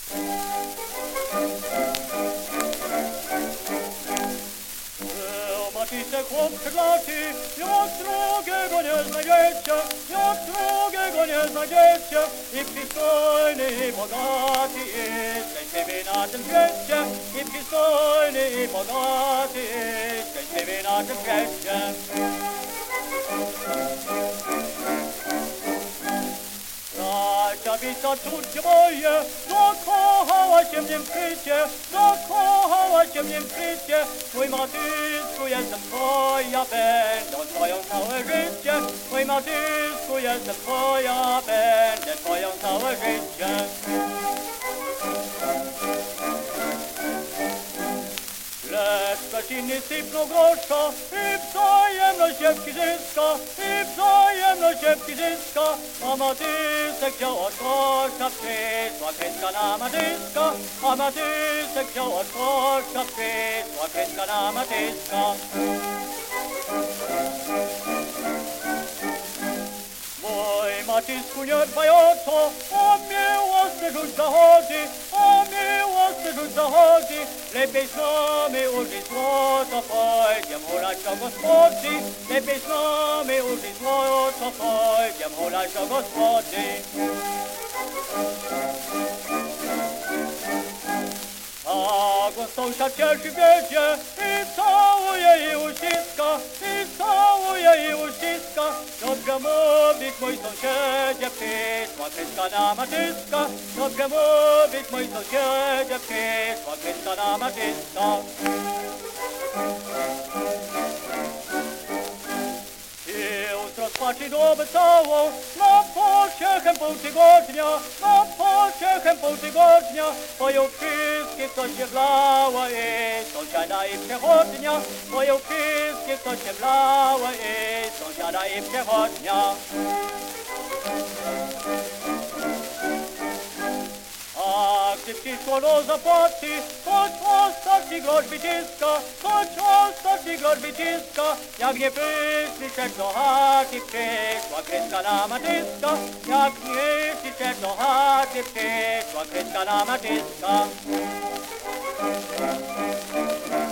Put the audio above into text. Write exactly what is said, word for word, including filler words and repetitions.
Zobaczycie, chłopcze glaci, jak drugiego nie znajdziecie, jak drugiego nie znajdziecie. I przystojny, i bogaty jest, szczęśliwy na tym świecie. I przystojny, i bogaty jest, szczęśliwy na tym świecie. Bracia, córcie moje, zakochała się mnie w skrycie, zakochała się mnie w skrycie. Mój matysku, jestem twoja, będę twoją całe życie. Mój matysku, jestem twoja, będę twoją całe życie. Lecz przeciwny sypnął grosza i wzajemność dziewki zyska, i wzajemność dziewki zyska. A matysek chciał od grosza przysła kreska na matyska, a matysek chciał od grosza przysła kreska na matyska. Mój matysku nie dbaj o co, o miłosny rzuć zachodzi, o miłosny rzuć zachodzi. Lepiej z nami użyć złoto, pójdziem hulać do gospody. Lepiej z nami użyć złoto, pójdziem hulać do gospody. Tak on sąsiad cieszy wiedzie i całuje i uściska, i całuje i uściska. Dobrze mówić, mój sąsiedzie, przysła kreska na matyska. Dobrze mówić, mój sąsiedzie, przysła kreska na matyska. Już rozpaczy dobę całą, na pociechę pół tygodnia, na pociechę pół tygodnia. Poją wszystkich, co się wlała i sąsiada i przechodnia. Poją wszystkich, co się wlała i sąsiada i przechodnia. A gdy przyszło do zapłaty, choć ostatni grosz wyciska, choć ostatni grosz wyciska. Jak nie przyszliście do chaty, przyszła kreska na matyska. Jak nie przyszliście do chaty, przyszła kreska na matyska.